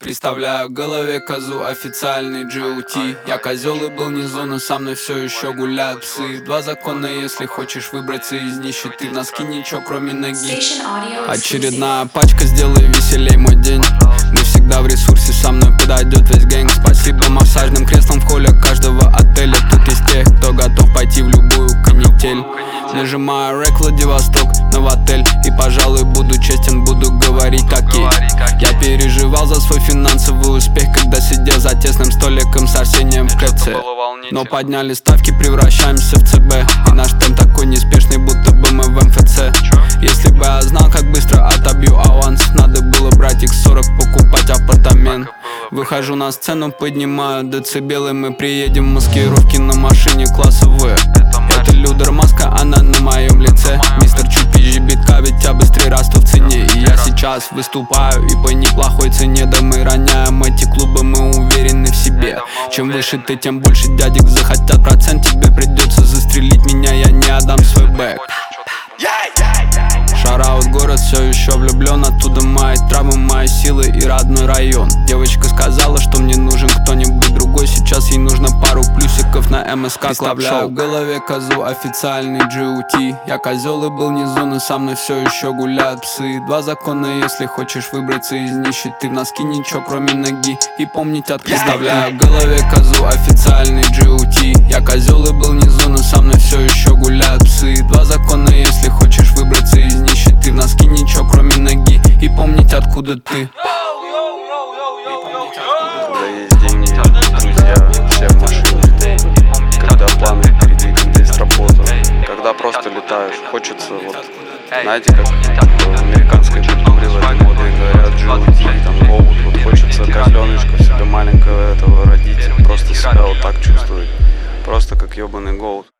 Представляю в голове козу, официальный GOT. Я козел и был не зона, со мной все еще гуляют псы. Два закона, если хочешь выбраться из нищеты. В носки ничего кроме ноги. Очередная пачка, сделай веселей мой день. Мы всегда в ресурсе, со мной подойдет весь гэнг. Спасибо массажным креслам в холле каждого отеля. Тут есть тех, кто готов пойти в любую канитель. Нажимаю рэк Владивосток, новотель. И пожалуй буду честен, буду говорить окей. Я переживал за свой финансовый успех, когда сидел за тесным столиком с Арсением в КЦ. Но подняли ставки, превращаемся в ЦБ. И наш темп такой неспешный, будто бы мы в МФЦ. Если бы я знал, как быстро отобью аванс, надо было брать X40, покупать апартамент. Выхожу на сцену, поднимаю децибелы. Мы приедем в маскировке на машине класса В. Это Людер маска, она на моем лице. Мистер Чупи жибитка, ведь я быстрее расту в цене. И я сейчас выступаю и по неплохой цене. Да мы роняем эти клубы, мы уверены в себе. Чем выше ты, тем больше дядек захотят процент. Тебе придется застрелить меня, я не отдам свой бэк. Шараут город, все еще влюблен. Оттуда мои травмы, мои силы и родной район. Девочка сказала, что мне нужен кто-нибудь другой. Сейчас ей нужно пару плюсиков на МСК. Представляю в голове козу, официальный GOT. Я козел и был не зона, со мной все еще гуляют псы. Два закона, если хочешь выбраться из нищеты. В носки ничего кроме ноги и помнить от. Представляю в голове козу, официальный GOT. Я козел и был не зона, со мной все еще гуляют псы. Два закона, если хочешь выбраться из нищеты. В носки ничего кроме ноги и помнить откуда ты. Когда есть деньги, друзья, все в машине. Когда планы впереди, когда есть работа. Когда просто летаешь, хочется вот, знаете, как в американской культуре в этой моде говорят GOT, там гоут, вот хочется козленочка себе маленького этого родить, просто себя вот так чувствовать, просто как ебаный гоут.